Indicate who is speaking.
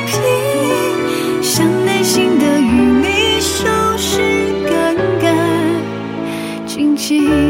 Speaker 1: 平，像内心的淤泥收拾干干净净。